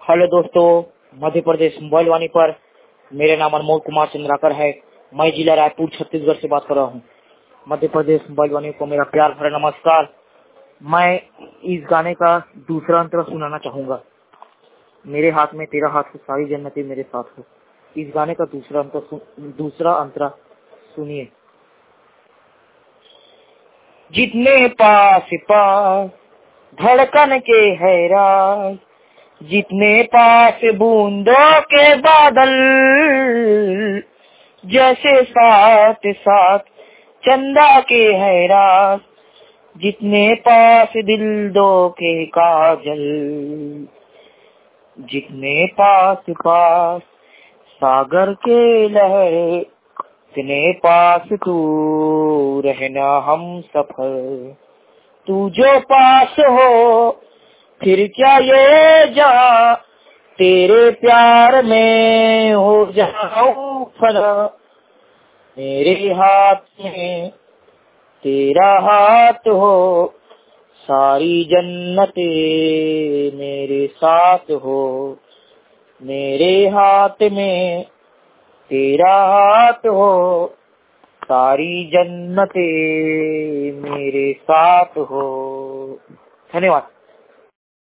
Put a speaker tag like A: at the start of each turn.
A: Hello दोस्तों, Madhya Pradesh mobile वाणी पर मेरा नाम अनमोल कुमार चंद्राकर है। मैं जिला रायपुर छत्तीसगढ़ से बात कर रहा हूँ। मध्य प्रदेश मोबाइल वाणी को मेरा प्यार भरा नमस्कार। मैं इस गाने का दूसरा अंतरा सुनाना चाहूंगा। मेरे हाथ में तेरा हाथ हो, सारी जन्नतें मेरे साथ हो। इस गाने का दूसरा अंतरा सुनिए। जितने पास पास धड़कन के हैरान, जितने पास बूंदों के बादल, जैसे साथ साथ चंदा के हैरान, जितने पास दिल दो के काजल, जितने पास पास सागर के लहर, इतने पास तू रहना हम सफर। तू जो पास हो फिर क्या ये जा, तेरे प्यार में हो जाऊं फना। मेरे हाथ में तेरा हाथ हो, सारी जन्नतें मेरे साथ हो। मेरे हाथ में तेरा हाथ हो, सारी जन्नतें मेरे साथ हो। धन्यवाद।